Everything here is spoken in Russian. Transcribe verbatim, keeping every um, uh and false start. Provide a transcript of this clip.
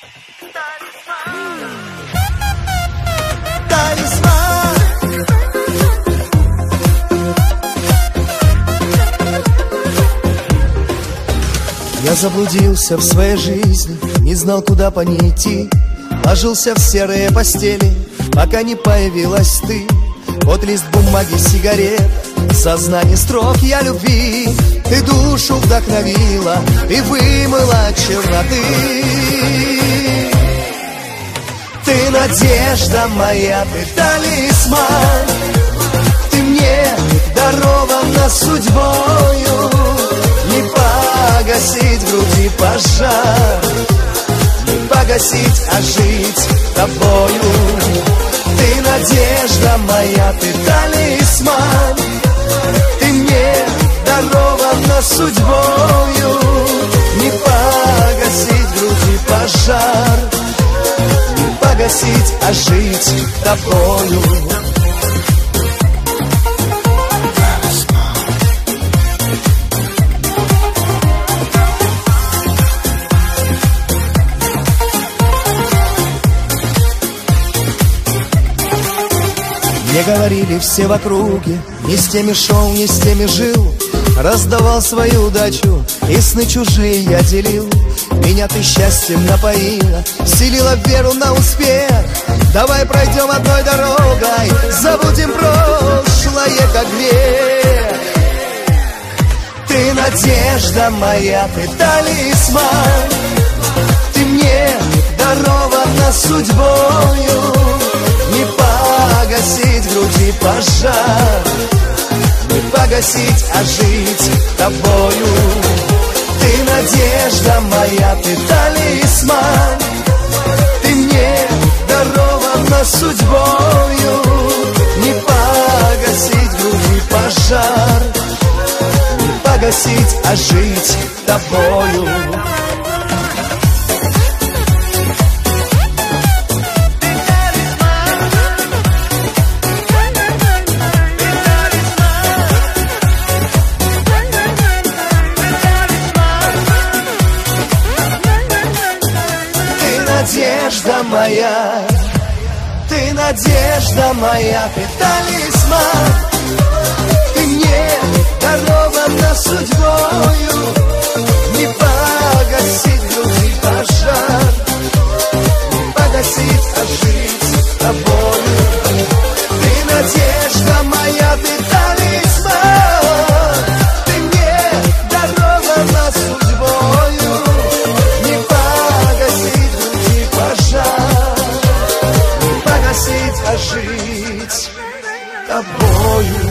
Я заблудился в своей жизни, не знал, куда по ней идти. Ложился в серые постели, пока не появилась ты. Вот лист бумаги, сигарет, сознание строк я любви. Ты душу вдохновила и вымыла от черноты. Ты надежда моя, ты талисман. Ты мне дарована судьбою. Не погасить в груди пожар, не погасить, а жить тобою. Ты надежда моя, ты талисман. Ты мне дарована судьбою. Не погасить в груди пожар, не погасить, а жить тобою. Мне говорили все в округе, не с теми шел, не с теми жил. Раздавал свою удачу, и сны чужие я делил. Меня ты счастьем напоила, вселила веру на успех. Давай пройдем одной дорогой, забудем прошлое, как грех. Ты надежда моя, ты талисман. Ты мне дарована судьбою. Не погасить в груди пожар, не погасить, а жить тобою. Ты надежда моя, ты талисман. Ты мне дарована судьбою. Не погасить в груди пожар, не погасить, а жить тобою. Надежда моя, ты надежда моя, ты талисман. Ты мне дарована судьбою. Не погасить в груди пожар, не погасить, а жить тобою. Ты надежда моя, ты талисман. Ты мне дарована судьбою. Не погасить пожар, не погасить, а жить тобою.